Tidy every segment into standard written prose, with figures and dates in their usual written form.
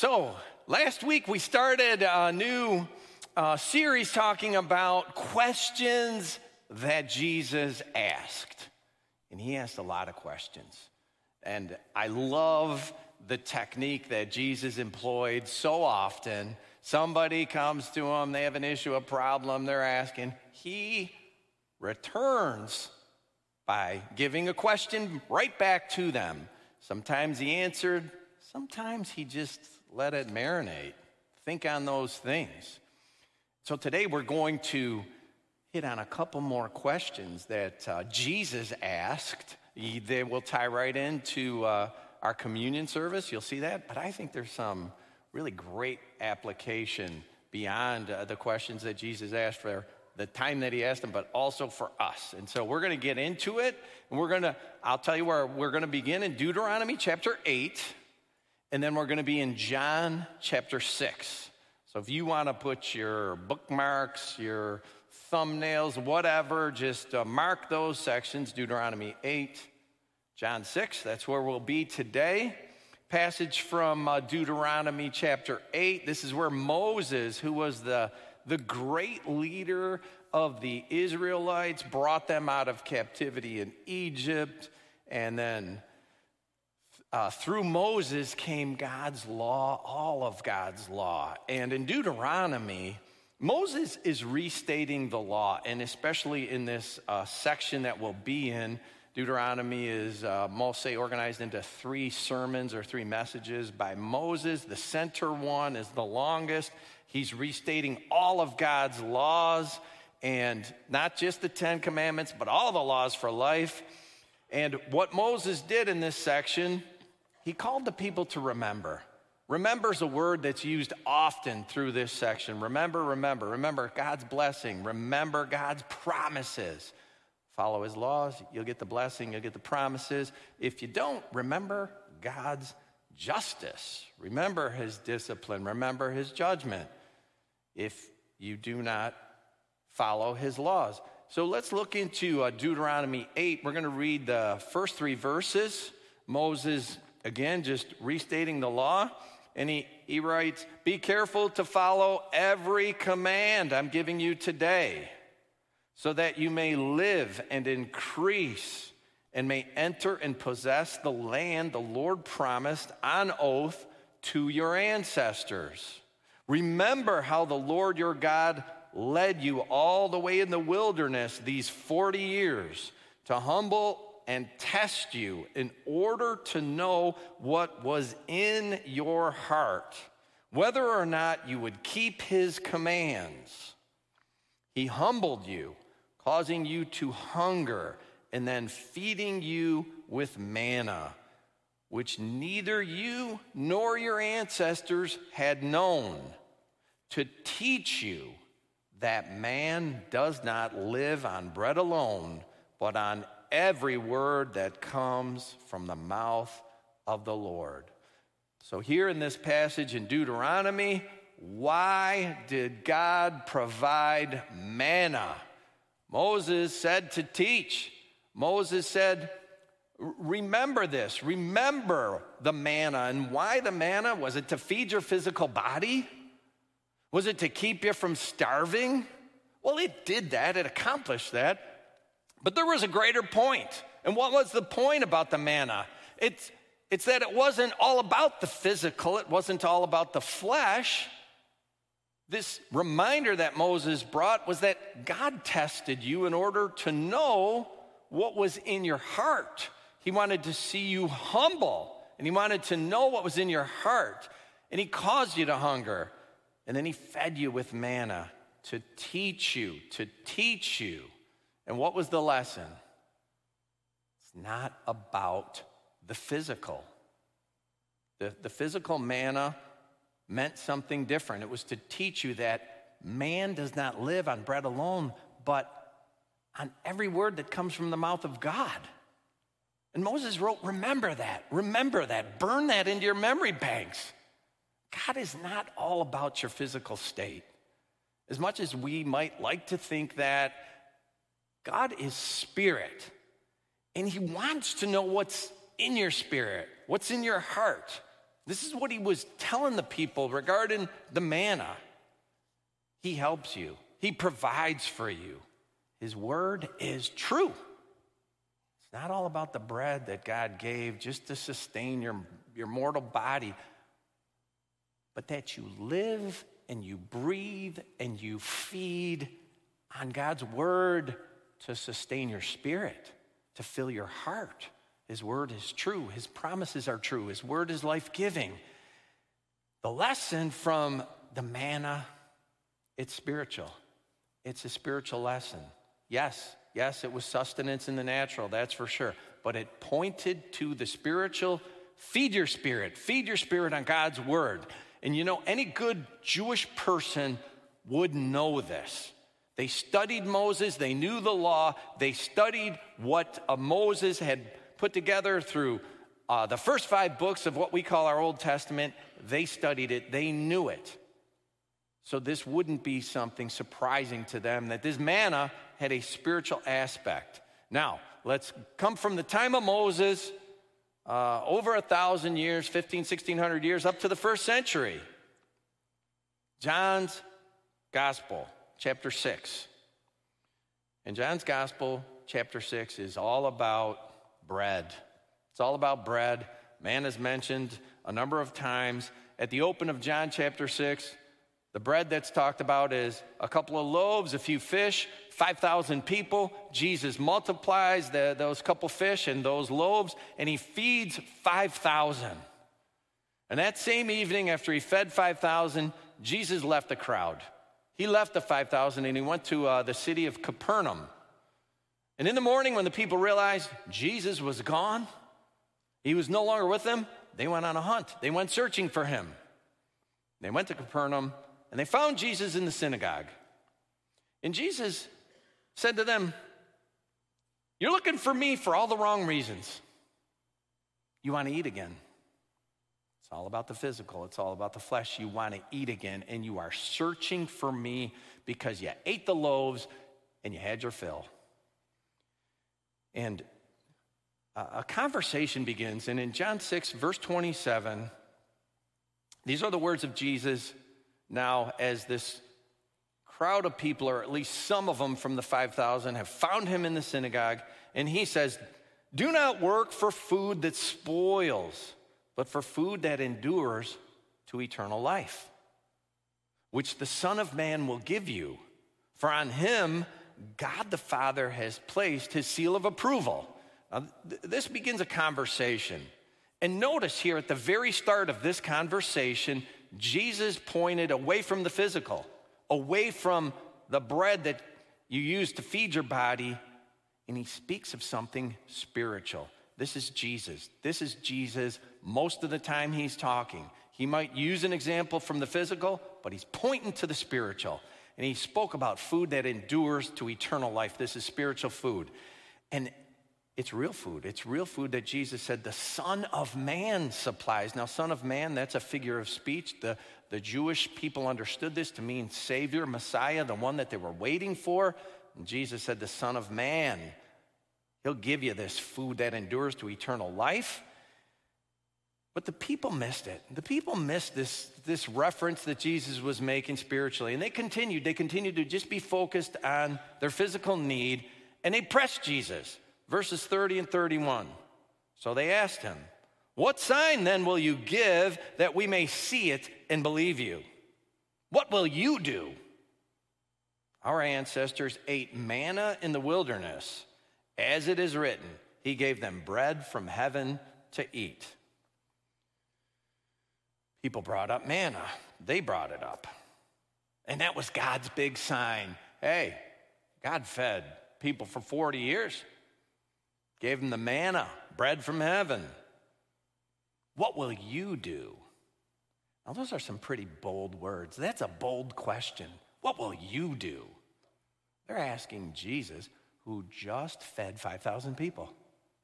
So, last week we started a new series talking about questions that Jesus asked. And he asked a lot of questions. And I love the technique that Jesus employed so often. Somebody comes to him, they have an issue, a problem, they're asking. He returns by giving a question right back to them. Sometimes he answered, sometimes he just let it marinate. Think on those things. So today we're going to hit on a couple more questions that Jesus asked. They will tie right into our communion service. You'll see that. But I think there's some really great application beyond the questions that Jesus asked for the time that he asked them, but also for us. And so we're going to get into it. And I'll tell you where we're going to begin in Deuteronomy chapter 8. And then we're going to be in John chapter 6. So if you want to put your bookmarks, your thumbnails, whatever, just mark those sections, Deuteronomy 8, John 6. That's where we'll be today. Passage from Deuteronomy chapter 8. This is where Moses, who was the great leader of the Israelites, brought them out of captivity in Egypt, and then through Moses came God's law, all of God's law. And in Deuteronomy, Moses is restating the law, and especially in this section that we'll be in, Deuteronomy is mostly organized into 3 sermons or 3 messages by Moses. The center one is the longest. He's restating all of God's laws, and not just the 10 commandments, but all the laws for life. And what Moses did in this section, he called the people to remember. Remember is a word that's used often through this section. Remember God's blessing. Remember God's promises. Follow his laws, you'll get the blessing, you'll get the promises. If you don't, remember God's justice. Remember his discipline. Remember his judgment if you do not follow his laws. So let's look into Deuteronomy 8. We're going to read the first 3 verses. Moses, again, just restating the law. And he writes, "Be careful to follow every command I'm giving you today, so that you may live and increase and may enter and possess the land the Lord promised on oath to your ancestors. Remember how the Lord your God led you all the way in the wilderness these 40 years to humble and test you in order to know what was in your heart, whether or not you would keep his commands. He humbled you, causing you to hunger, and then feeding you with manna, which neither you nor your ancestors had known, to teach you that man does not live on bread alone, but on every word that comes from the mouth of the Lord." So here in this passage in Deuteronomy, why did God provide manna? Moses said to teach. Moses said, remember this. Remember the manna. And why the manna? Was it to feed your physical body? Was it to keep you from starving? Well, it did that. It accomplished that. But there was a greater point. And what was the point about the manna? It's that it wasn't all about the physical. It wasn't all about the flesh. This reminder that Moses brought was that God tested you in order to know what was in your heart. He wanted to see you humble, and he wanted to know what was in your heart. And he caused you to hunger. And then he fed you with manna to teach you. And what was the lesson? It's not about the physical. The physical manna meant something different. It was to teach you that man does not live on bread alone, but on every word that comes from the mouth of God. And Moses wrote, remember that, burn that into your memory banks. God is not all about your physical state. As much as we might like to think that, God is spirit, and he wants to know what's in your spirit, what's in your heart. This is what he was telling the people regarding the manna. He helps you. He provides for you. His word is true. It's not all about the bread that God gave just to sustain your mortal body, but that you live and you breathe and you feed on God's word to sustain your spirit, to fill your heart. His word is true. His promises are true. His word is life-giving. The lesson from the manna, it's spiritual. It's a spiritual lesson. Yes, it was sustenance in the natural, that's for sure. But it pointed to the spiritual. Feed your spirit on God's word. And you know, any good Jewish person would know this. They studied Moses, they knew the law, they studied what Moses had put together through the first 5 books of what we call our Old Testament. They studied it, they knew it. So this wouldn't be something surprising to them that this manna had a spiritual aspect. Now, let's come from the time of Moses, over 1,000 years, 1,600 years, up to the first century. John's Gospel, chapter 6. And John's Gospel, chapter 6, is all about bread. It's all about bread. Manna is mentioned a number of times. At the open of John chapter 6, the bread that's talked about is a couple of loaves, a few fish, 5,000 people. Jesus multiplies those couple fish and those loaves, and he feeds 5,000. And that same evening, after he fed 5,000, Jesus left the crowd. He left the 5,000 and he went to the city of Capernaum. And in the morning, when the people realized Jesus was gone, he was no longer with them, they went on a hunt. They went searching for him. They went to Capernaum, and they found Jesus in the synagogue. And Jesus said to them, "You're looking for me for all the wrong reasons. You want to eat again. It's all about the physical. It's all about the flesh. You want to eat again, and you are searching for me because you ate the loaves and you had your fill." And a conversation begins, and in John 6, verse 27, these are the words of Jesus. Now, as this crowd of people, or at least some of them from the 5,000, have found him in the synagogue, and he says, "Do not work for food that spoils, but for food that endures to eternal life, which the Son of Man will give you. For on him God the Father has placed his seal of approval." Now, this begins a conversation. And notice here at the very start of this conversation, Jesus pointed away from the physical, away from the bread that you use to feed your body, and he speaks of something spiritual. This is Jesus. This is Jesus most of the time he's talking. He might use an example from the physical, but he's pointing to the spiritual. And he spoke about food that endures to eternal life. This is spiritual food. And it's real food. It's real food that Jesus said the Son of Man supplies. Now, Son of Man, that's a figure of speech. The Jewish people understood this to mean Savior, Messiah, the one that they were waiting for. And Jesus said the Son of Man, he'll give you this food that endures to eternal life. But the people missed it. The people missed this reference that Jesus was making spiritually. And they continued to just be focused on their physical need. And they pressed Jesus. Verses 30 and 31. So they asked him, "What sign then will you give that we may see it and believe you? What will you do? Our ancestors ate manna in the wilderness. As it is written, he gave them bread from heaven to eat." People brought up manna. They brought it up. And that was God's big sign. Hey, God fed people for 40 years. Gave them the manna, bread from heaven. What will you do? Now, those are some pretty bold words. That's a bold question. What will you do? They're asking Jesus, who just fed 5,000 people.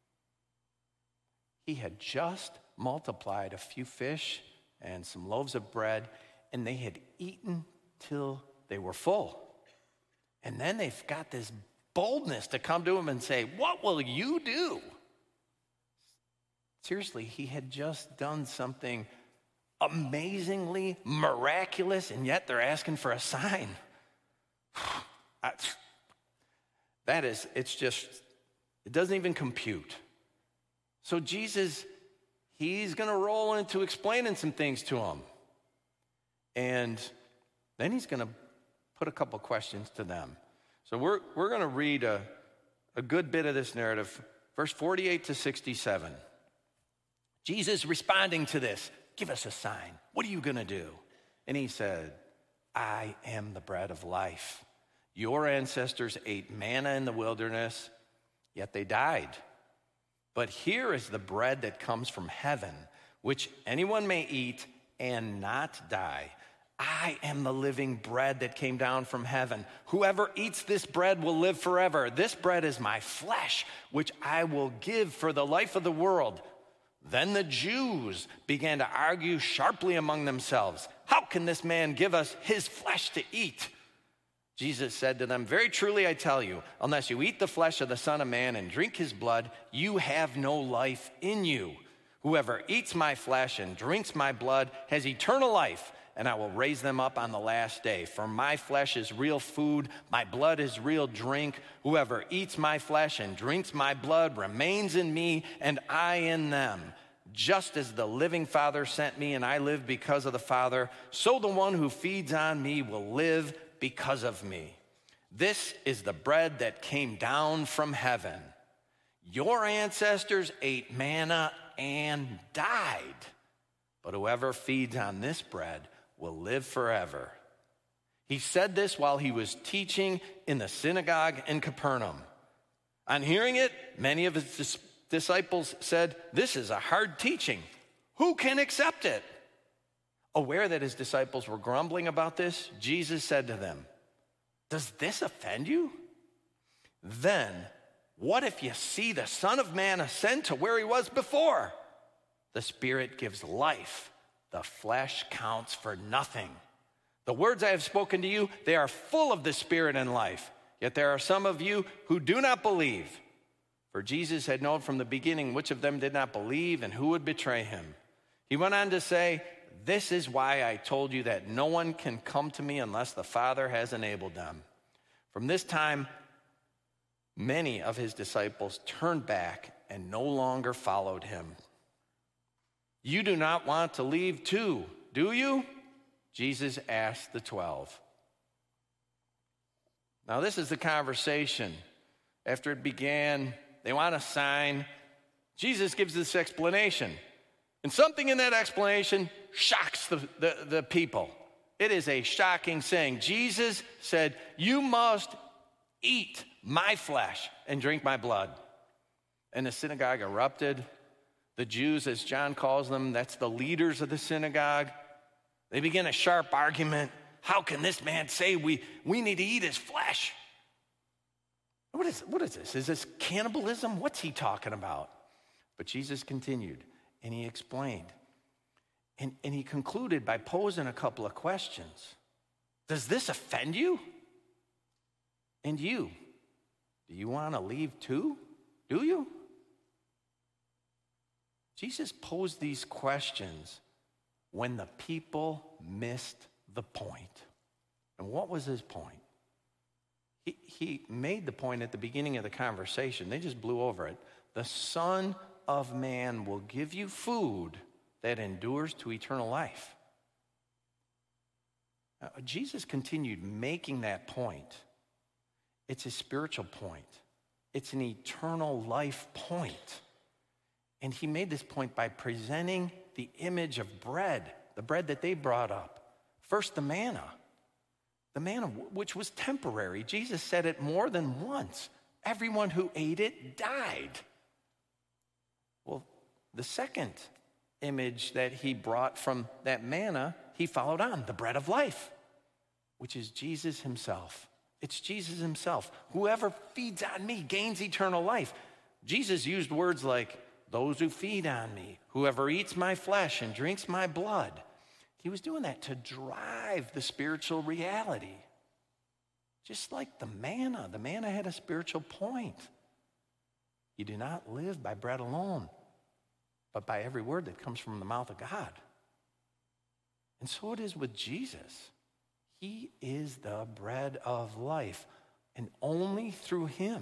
He had just multiplied a few fish and some loaves of bread, and they had eaten till they were full. And then they've got this boldness to come to him and say, "What will you do?" Seriously, he had just done something amazingly miraculous, and yet they're asking for a sign. It doesn't even compute. So Jesus, he's going to roll into explaining some things to them. And then he's going to put a couple questions to them. So we're going to read a good bit of this narrative, verse 48 to 67. Jesus responding to this, give us a sign. What are you going to do? And he said, I am the bread of life. Your ancestors ate manna in the wilderness, yet they died. But here is the bread that comes from heaven, which anyone may eat and not die. I am the living bread that came down from heaven. Whoever eats this bread will live forever. This bread is my flesh, which I will give for the life of the world. Then the Jews began to argue sharply among themselves. How can this man give us his flesh to eat? Jesus said to them, very truly I tell you, unless you eat the flesh of the Son of Man and drink his blood, you have no life in you. Whoever eats my flesh and drinks my blood has eternal life, and I will raise them up on the last day. For my flesh is real food, my blood is real drink. Whoever eats my flesh and drinks my blood remains in me, and I in them. Just as the living Father sent me, and I live because of the Father, so the one who feeds on me will live because of me. This is the bread that came down from heaven. Your ancestors ate manna and died, but whoever feeds on this bread will live forever. He said this while he was teaching in the synagogue in Capernaum. On hearing it, many of his disciples said, this is a hard teaching. Who can accept it? Aware that his disciples were grumbling about this, Jesus said to them, does this offend you? Then, what if you see the Son of Man ascend to where he was before? The Spirit gives life. The flesh counts for nothing. The words I have spoken to you, they are full of the Spirit and life. Yet there are some of you who do not believe. For Jesus had known from the beginning which of them did not believe and who would betray him. He went on to say, this is why I told you that no one can come to me unless the Father has enabled them. From this time, many of his disciples turned back and no longer followed him. You do not want to leave too, do you? Jesus asked the 12. Now this is the conversation. After it began, they want a sign. Jesus gives this explanation. And something in that explanation shocks the people. It is a shocking saying. Jesus said, you must eat my flesh and drink my blood. And the synagogue erupted. The Jews, as John calls them, that's the leaders of the synagogue. They begin a sharp argument. How can this man say we need to eat his flesh? What is this? Is this cannibalism? What's he talking about? But Jesus continued, and he explained. And he concluded by posing a couple of questions. Does this offend you? And you? Do you want to leave too? Do you? Jesus posed these questions when the people missed the point. And what was his point? He made the point at the beginning of the conversation. They just blew over it. The Son of Man will give you food that endures to eternal life. Jesus continued making that point. It's a spiritual point. It's an eternal life point. And he made this point by presenting the image of bread, the bread that they brought up. First, the manna, which was temporary. Jesus said it more than once. Everyone who ate it died. Well, the second image that he brought from that manna, he followed on, the bread of life, which is Jesus himself. It's Jesus himself. Whoever feeds on me gains eternal life. Jesus used words like, those who feed on me, whoever eats my flesh and drinks my blood. He was doing that to drive the spiritual reality. Just like the manna had a spiritual point. You do not live by bread alone, but by every word that comes from the mouth of God. And so it is with Jesus. He is the bread of life. And only through him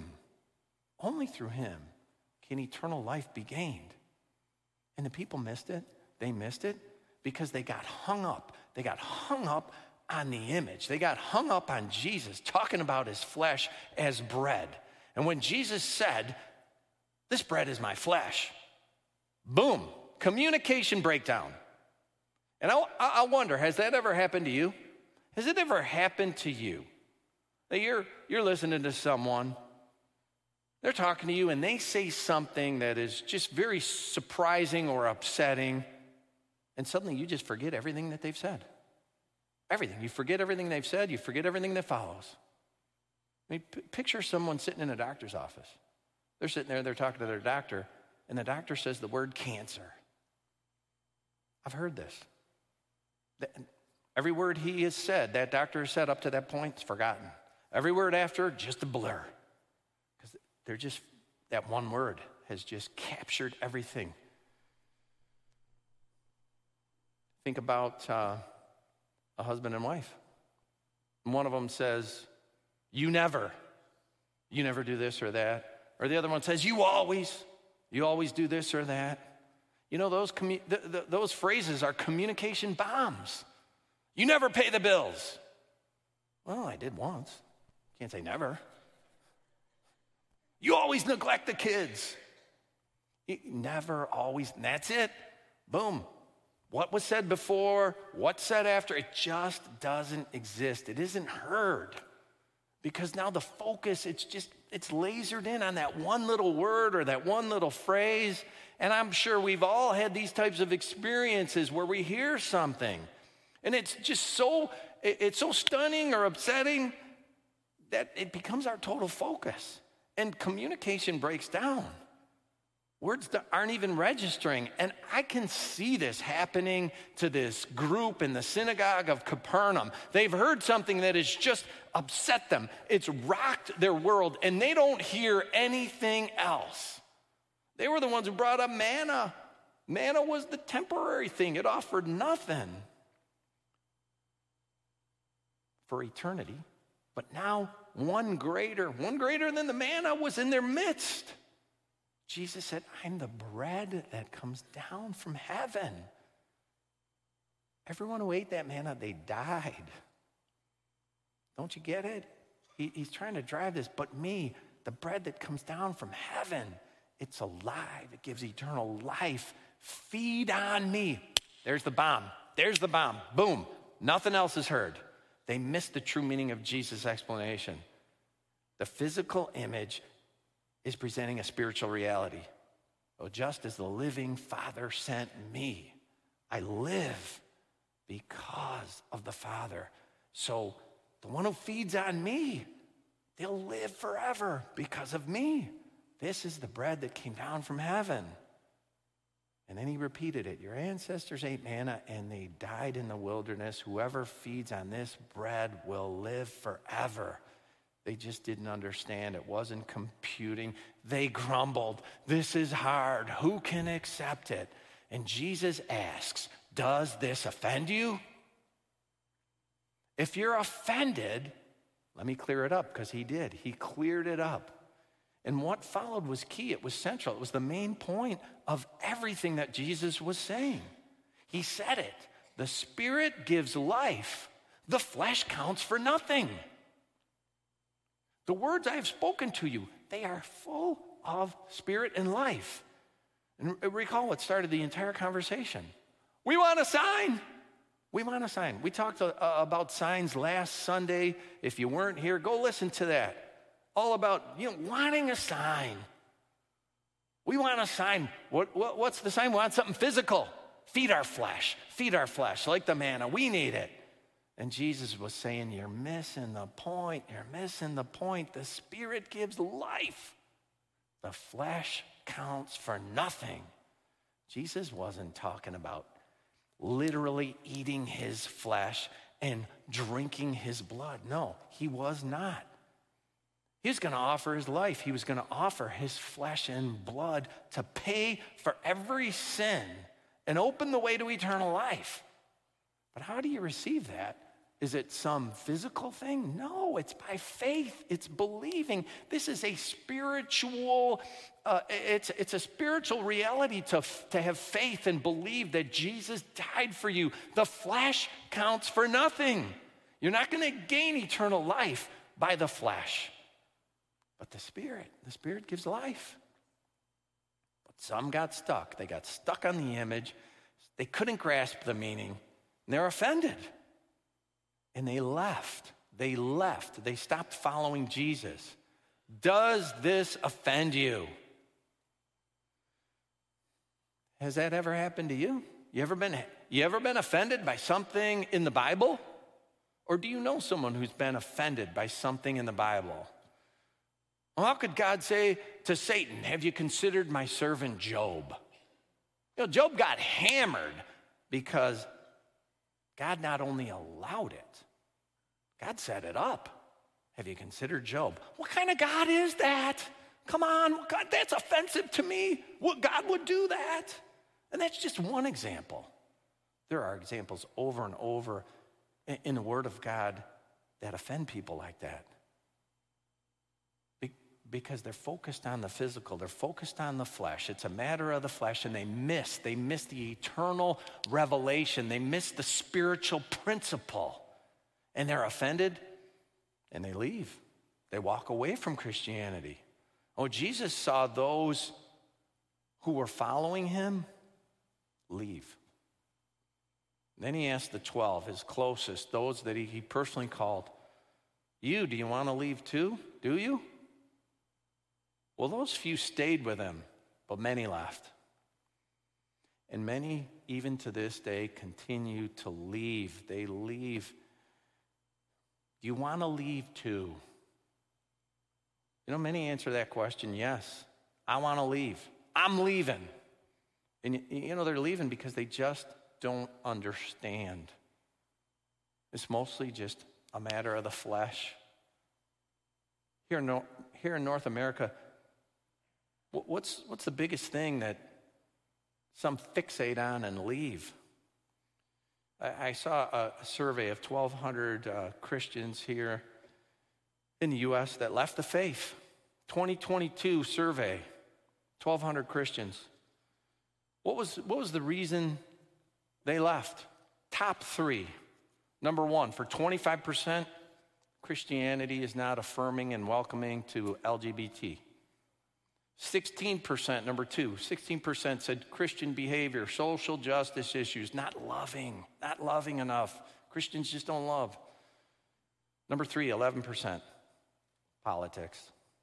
can eternal life be gained. And the people missed it. They missed it because they got hung up. They got hung up on the image. They got hung up on Jesus, talking about his flesh as bread. And when Jesus said, "This bread is my flesh," boom, communication breakdown. And I wonder, has that ever happened to you? Has it ever happened to you that you're listening to someone, they're talking to you, and they say something that is just very surprising or upsetting, and suddenly you just forget everything that they've said? Everything. You forget everything they've said. You forget everything that follows. I mean, picture someone sitting in a doctor's office. They're sitting there, they're talking to their doctor, and the doctor says the word cancer. I've heard this. Every word he has said, that doctor has said up to that point, is forgotten. Every word after, just a blur. Because they're just, that one word has just captured everything. Think about a husband and wife. One of them says, you never do this or that. Or the other one says, you always do this or that. You know, those phrases are communication bombs. You never pay the bills. Well, I did once. Can't say never. You always neglect the kids. Never, always, and that's it. Boom. What was said before, what's said after, it just doesn't exist. It isn't heard. Because now the focus, it's lasered in on that one little word or that one little phrase. And I'm sure we've all had these types of experiences where we hear something, and it's just so stunning or upsetting that it becomes our total focus. And communication breaks down. Words aren't even registering. And I can see this happening to this group in the synagogue of Capernaum. They've heard something that has just upset them. It's rocked their world, and they don't hear anything else. They were the ones who brought up manna. Manna was the temporary thing. It offered nothing for eternity. But now one greater than the manna was in their midst. Jesus said, I'm the bread that comes down from heaven. Everyone who ate that manna, they died. Don't you get it? He's trying to drive this. But me, the bread that comes down from heaven, it's alive. It gives eternal life. Feed on me. There's the bomb. Boom. Nothing else is heard. They missed the true meaning of Jesus' explanation. The physical image is presenting a spiritual reality. Oh, just as the living Father sent me, I live because of the Father. So the one who feeds on me, they'll live forever because of me. This is the bread that came down from heaven. And then he repeated it. Your ancestors ate manna and they died in the wilderness. Whoever feeds on this bread will live forever. They just didn't understand. It wasn't computing. They grumbled. This is hard. Who can accept it? And Jesus asks, does this offend you? If you're offended, let me clear it up, because he did. He cleared it up. And what followed was key. It was central. It was the main point of everything that Jesus was saying. He said it. The Spirit gives life. The flesh counts for nothing. The words I have spoken to you, they are full of spirit and life. And recall what started the entire conversation. We want a sign. We want a sign. We talked about signs last Sunday. If you weren't here, go listen to that. All about, wanting a sign. We want a sign. What's the sign? We want something physical. Feed our flesh, like the manna. We need it. And Jesus was saying, you're missing the point. The Spirit gives life. The flesh counts for nothing. Jesus wasn't talking about literally eating his flesh and drinking his blood. No, he was not. He was going to offer his life. He was going to offer his flesh and blood to pay for every sin and open the way to eternal life. But how do you receive that? Is it some physical thing? No, it's by faith. It's believing. This is a spiritual, it's a spiritual reality to have faith and believe that Jesus died for you. The flesh counts for nothing. You're not going to gain eternal life by the flesh. But the Spirit gives life. But some got stuck. They got stuck on the image. They couldn't grasp the meaning. And they're offended. And they left. They stopped following Jesus. Does this offend you? Has that ever happened to you? You ever been offended by something in the Bible? Or do you know someone who's been offended by something in the Bible? Well, how could God say to Satan, have you considered my servant Job? Job got hammered because God not only allowed it, God set it up. Have you considered Job? What kind of God is that? Come on, God, that's offensive to me. What God would do that? And that's just one example. There are examples over and over in the Word of God that offend people like that. Because they're focused on the physical, they're focused on the flesh. It's a matter of the flesh, and they miss the eternal revelation. They miss the spiritual principle. And they're offended, and they leave. They walk away from Christianity. Oh, Jesus saw those who were following him leave. Then he asked the 12, his closest, those that he personally called, do you want to leave too? Do you? Well, those few stayed with him, but many left. And many, even to this day, continue to leave. They leave. Do you want to leave too? Many answer that question, yes. I want to leave. I'm leaving. And they're leaving because they just don't understand. It's mostly just a matter of the flesh. Here in North America, what's the biggest thing that some fixate on and leave? I saw a survey of 1,200 Christians here in the U.S. that left the faith. 2022 survey, 1,200 Christians. What was the reason they left? Top three. Number one, for 25%, Christianity is not affirming and welcoming to LGBT. 16%, number two, 16% said Christian behavior, social justice issues, not loving enough. Christians just don't love. Number three, 11%, politics.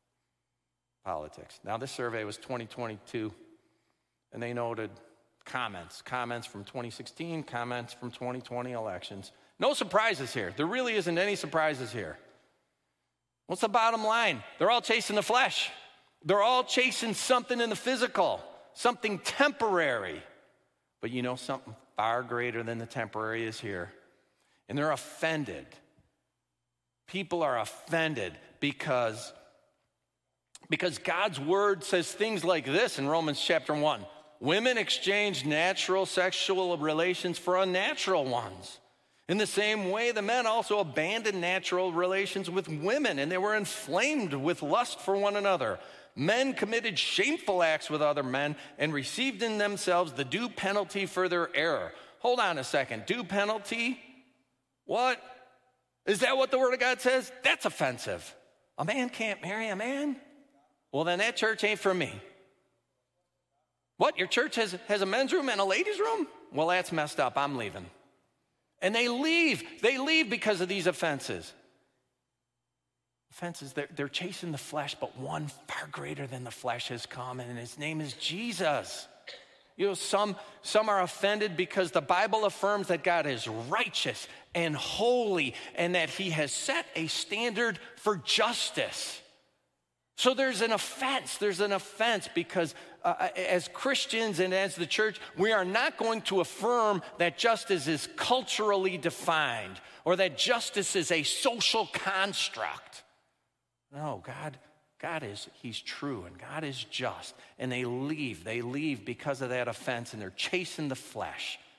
Now, this survey was 2022, and they noted comments from 2016, comments from 2020 elections. No surprises here. There really isn't any surprises here. What's the bottom line? They're all chasing the flesh. They're all chasing something in the physical, something temporary. But something far greater than the temporary is here. And they're offended. People are offended because God's word says things like this in Romans chapter 1. Women exchange natural sexual relations for unnatural ones. In the same way, the men also abandoned natural relations with women, and they were inflamed with lust for one another. Men committed shameful acts with other men and received in themselves the due penalty for their error. Hold on a second. Due penalty? What? Is that what the Word of God says? That's offensive. A man can't marry a man? Well, then that church ain't for me. What? Your church has a men's room and a ladies' room? Well, that's messed up. I'm leaving. And they leave. They leave because of these offenses. Offenses, they're chasing the flesh, but one far greater than the flesh has come, and his name is Jesus. Some are offended because the Bible affirms that God is righteous and holy and that he has set a standard for justice. So there's an offense because as Christians and as the church, we are not going to affirm that justice is culturally defined or that justice is a social construct. No, he's true and God is just. And they leave because of that offense and they're chasing the flesh.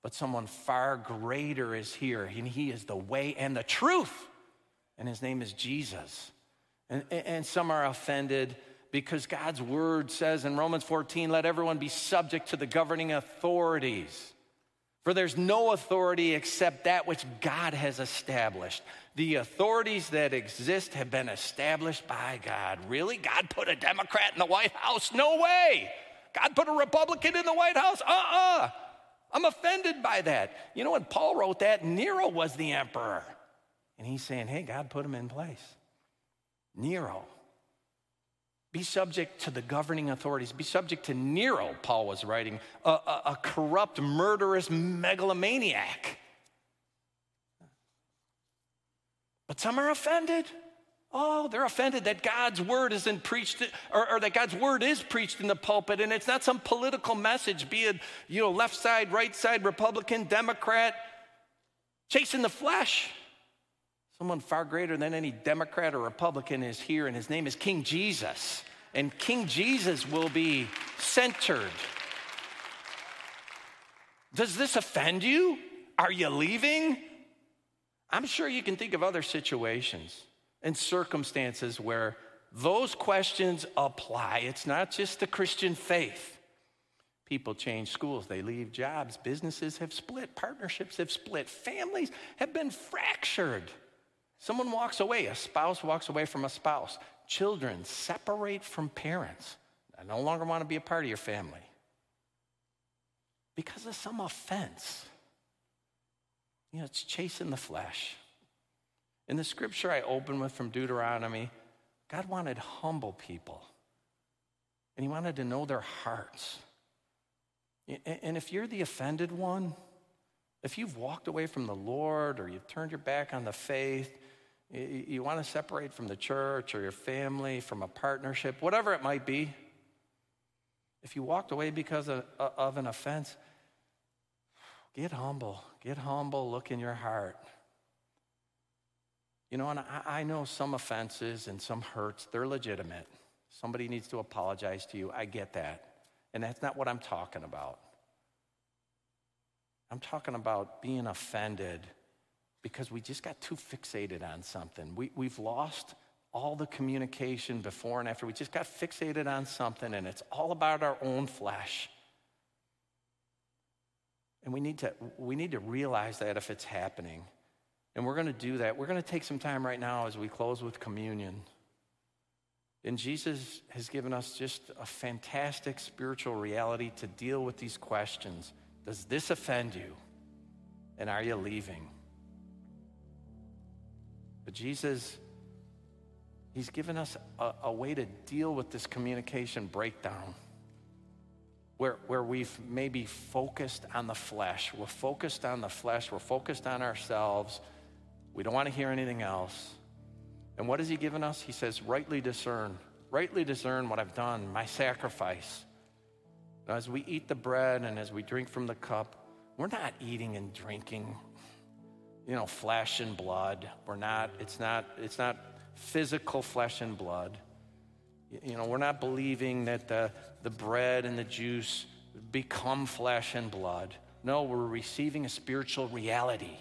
But someone far greater is here, and he is the way and the truth, and his name is Jesus. And some are offended because God's word says in Romans 14, let everyone be subject to the governing authorities. For there's no authority except that which God has established. The authorities that exist have been established by God. Really? God put a Democrat in the White House? No way. God put a Republican in the White House? I'm offended by that. You know, when Paul wrote that, Nero was the emperor. And he's saying, hey, God put him in place. Nero. Be subject to the governing authorities. Be subject to Nero, Paul was writing, a corrupt, murderous megalomaniac. But some are offended. Oh, they're offended that God's word isn't preached, or that God's word is preached in the pulpit, and it's not some political message, be it, left side, right side, Republican, Democrat, chasing the flesh. Someone far greater than any Democrat or Republican is here, and his name is King Jesus. And King Jesus will be centered. Does this offend you? Are you leaving? I'm sure you can think of other situations and circumstances where those questions apply. It's not just the Christian faith. People change schools, they leave jobs, businesses have split, partnerships have split, families have been fractured. Someone walks away, a spouse walks away from a spouse. Children separate from parents. I no longer want to be a part of your family because of some offense. It's chasing the flesh. In the scripture I opened with from Deuteronomy, God wanted humble people, and he wanted to know their hearts. And if you're the offended one, if you've walked away from the Lord or you've turned your back on the faith, you want to separate from the church or your family, from a partnership, whatever it might be, if you walked away because of an offense, get humble, look in your heart. And I know some offenses and some hurts, they're legitimate. Somebody needs to apologize to you, I get that. And that's not what I'm talking about. I'm talking about being offended because we just got too fixated on something. We've lost all the communication before and after. We just got fixated on something, and it's all about our own flesh. And we need to realize that if it's happening. And we're going to do that. We're going to take some time right now as we close with communion. And Jesus has given us just a fantastic spiritual reality to deal with these questions. Does this offend you? And are you leaving? But Jesus, he's given us a way to deal with this communication breakdown where we've maybe focused on the flesh. We're focused on the flesh. We're focused on ourselves. We don't want to hear anything else. And what has he given us? He says, rightly discern what I've done, my sacrifice. Now, as we eat the bread and as we drink from the cup, we're not eating and drinking, flesh and blood. It's not physical flesh and blood. We're not believing that the bread and the juice become flesh and blood. No, we're receiving a spiritual reality.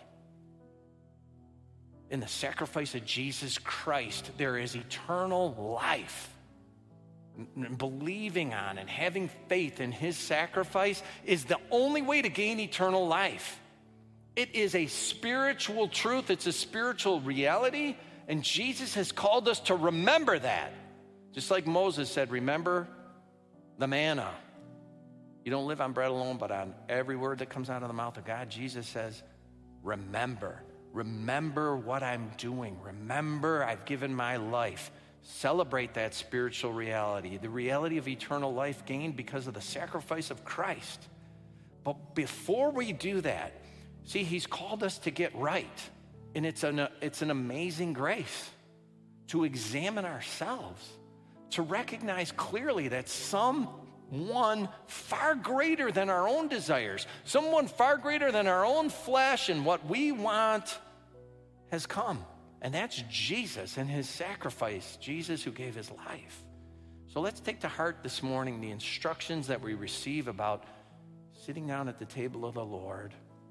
In the sacrifice of Jesus Christ, there is eternal life. Believing on and having faith in his sacrifice is the only way to gain eternal life. It is a spiritual truth. It's a spiritual reality. And Jesus has called us to remember that. Just like Moses said, remember the manna. You don't live on bread alone, but on every word that comes out of the mouth of God. Jesus says, remember. Remember what I'm doing. Remember I've given my life. Celebrate that spiritual reality, the reality of eternal life gained because of the sacrifice of Christ. But before we do that, see, he's called us to get right. And it's an amazing grace to examine ourselves, to recognize clearly that someone far greater than our own desires, someone far greater than our own flesh and what we want has come. And that's Jesus and his sacrifice, Jesus who gave his life. So let's take to heart this morning the instructions that we receive about sitting down at the table of the Lord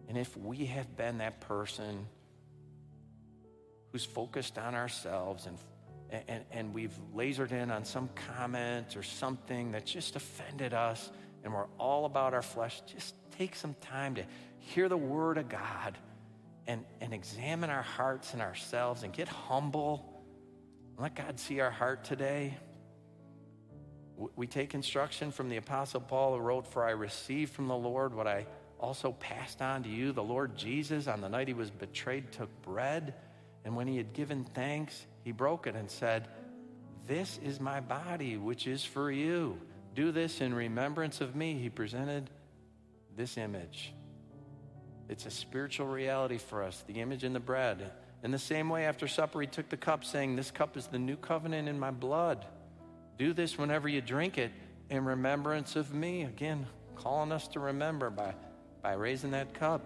And if we have been that person who's focused on ourselves and we've lasered in on some comment or something that just offended us and we're all about our flesh, just take some time to hear the word of God and examine our hearts and ourselves and get humble. Let God see our heart today. We take instruction from the Apostle Paul, who wrote, "For I received from the Lord what I also passed on to you. The Lord Jesus, on the night he was betrayed, took bread, and when he had given thanks, he broke it and said, 'This is my body, which is for you. Do this in remembrance of me.'" He presented this image. It's a spiritual reality for us, the image in the bread. In the same way, after supper, he took the cup, saying, "This cup is the new covenant in my blood. Do this whenever you drink it in remembrance of me." Again, calling us to remember by raising that cup.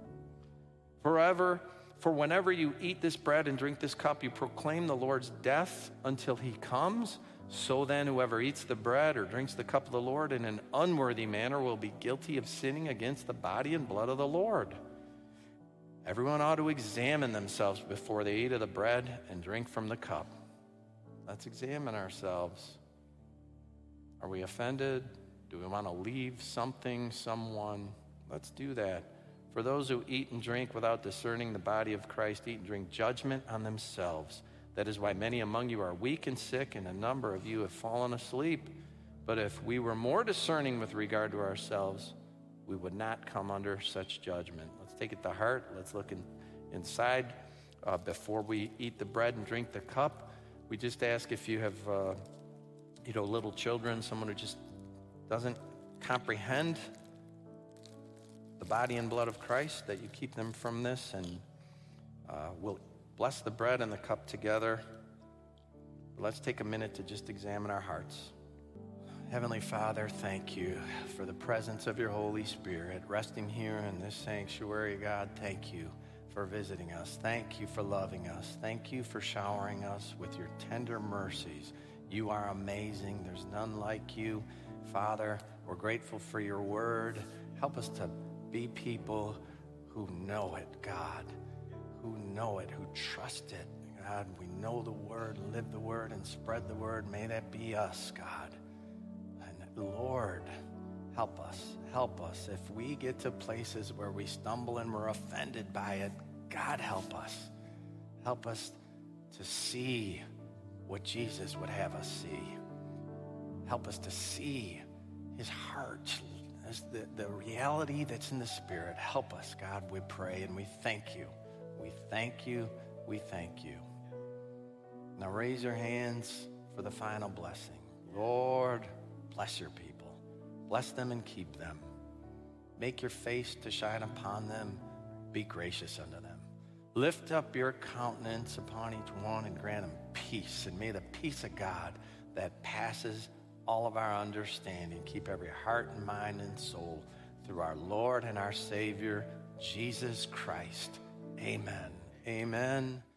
For whenever you eat this bread and drink this cup, you proclaim the Lord's death until he comes. So then, whoever eats the bread or drinks the cup of the Lord in an unworthy manner will be guilty of sinning against the body and blood of the Lord. Everyone ought to examine themselves before they eat of the bread and drink from the cup. Let's examine ourselves. Are we offended? Do we want to leave something, someone? Let's do that. For those who eat and drink without discerning the body of Christ eat and drink judgment on themselves. That is why many among you are weak and sick, and a number of you have fallen asleep. But if we were more discerning with regard to ourselves, we would not come under such judgment. Let's take it to heart. Let's look inside before we eat the bread and drink the cup. We just ask if you have little children, someone who just doesn't comprehend the body and blood of Christ, that you keep them from this, and we'll bless the bread and the cup together. Let's take a minute to just examine our hearts. Heavenly Father, thank you for the presence of your Holy Spirit resting here in this sanctuary. God, thank you for visiting us. Thank you for loving us. Thank you for showering us with your tender mercies. You are amazing. There's none like you. Father, we're grateful for your word. Help us to be people who know it, God, who know it, who trust it. God, we know the word, live the word, and spread the word. May that be us, God. And Lord, help us. Help us. If we get to places where we stumble and we're offended by it, God, help us. Help us to see what Jesus would have us see. Help us to see his heart, as the reality that's in the Spirit. Help us, God, we pray, and we thank you. We thank you. We thank you. Now raise your hands for the final blessing. Lord, bless your people. Bless them and keep them. Make your face to shine upon them. Be gracious unto them. Lift up your countenance upon each one and grant them peace. And may the peace of God that passes all of our understanding keep every heart and mind and soul through our Lord and our Savior, Jesus Christ. Amen. Amen.